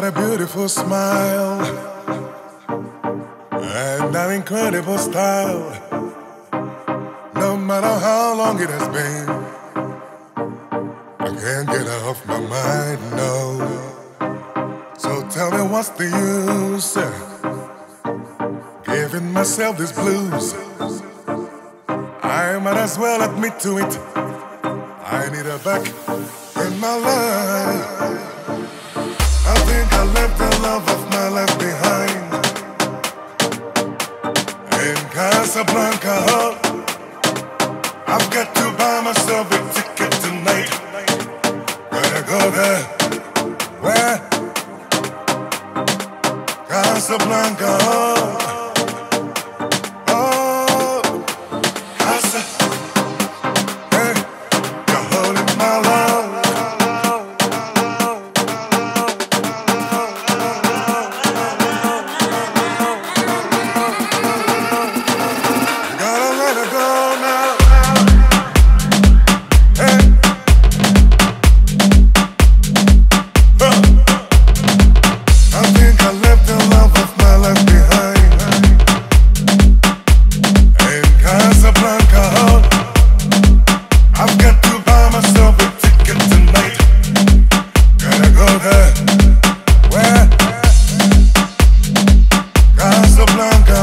a beautiful smile and an incredible style. No matter how long it has been, I can't get her off my mind, no. So tell me what's the use giving myself these blues? I might as well admit to it, I need her back in my life. I think I left the love of my life behind in Casablanca. I've got to buy myself a ticket tonight. Gotta go there. Where? Casablanca. Oh, Casa. Hey, you're holding my love. Gotta let her go now. I think I left the love of my life behind in Casablanca. I've got to buy myself a ticket tonight. Gotta go there. Where? Casablanca.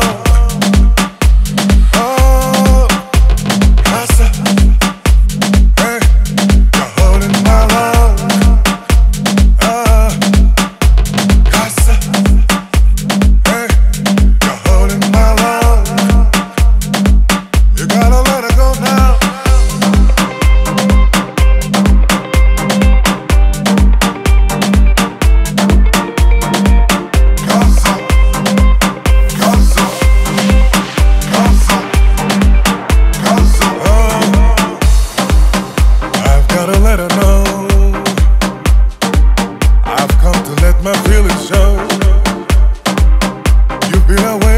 Oh, Casa. Hey, you're holding my love. Casa. Hey, you're holding my love. You gotta let her go now. Casa. Casa. Casa. Casa. I've gotta let her know I've come to let my feelings show. You've been away